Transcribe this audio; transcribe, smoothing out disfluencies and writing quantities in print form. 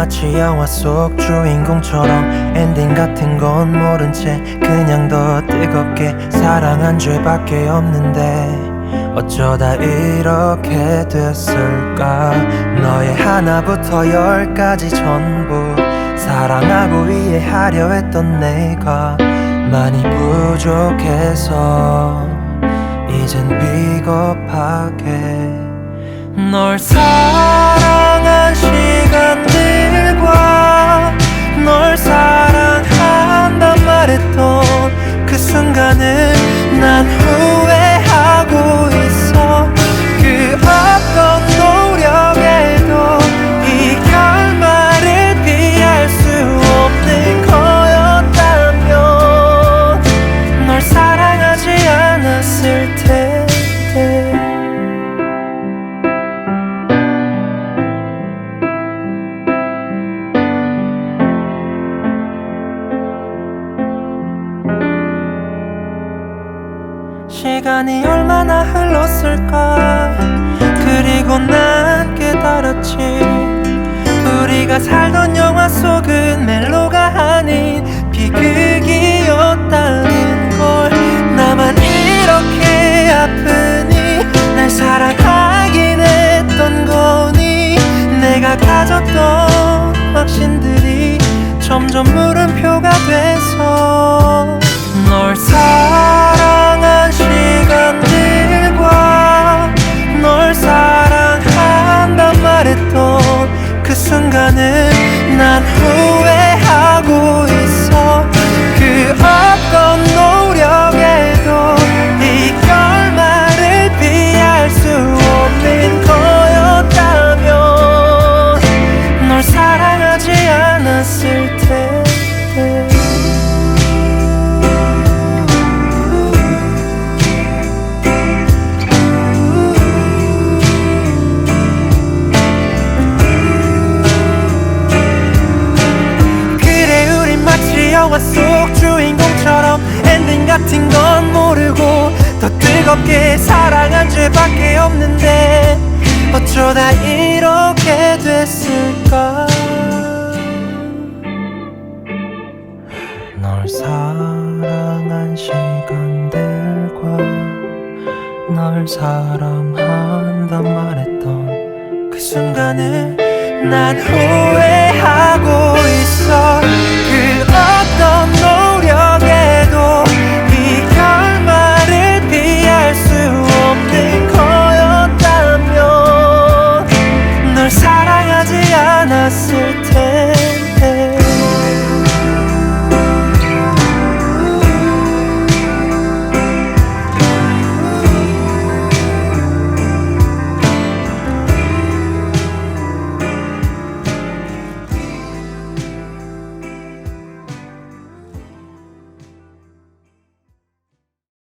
마치 영화 속 주인공처럼 엔딩 같은 건 모른 채 그냥 더 뜨겁게 사랑한 죄밖에 없는데 어쩌다 이렇게 됐을까. 너의 하나부터 열까지 전부 사랑하고 이해하려 했던 내가 많이 부족해서 이젠 비겁하게 널 사랑한 시간들과 널 사랑한단 말했던 그 순간을 난 후회하고 있어. 그 어떤 노력에도 이 결말을 피할 수 없는 거였다면 널 사랑하지 않았을 텐데. 시간이 얼마나 흘렀을까. 그리고 난 깨달았지. 우리가 살던 영화 속은 멜로가 아닌 비극이었다는 걸. 나만 이렇게 아프니 날 사랑하긴 했던 거니. 내가 가졌던 확신들이 점점 물음표가 돼서 널 사랑한 시간들과 널 사랑한단 말했던 그 순간을 난 후회하고 있어. 그 어떤 노력에도 이 결말을 피할 수 없는 거였다면 널 사랑하지 않았을 텐데. 영화 속 주인공처럼 엔딩 같은 건 모르고 더 뜨겁게 사랑한 죄밖에 없는데 어쩌다 이렇게 됐을까.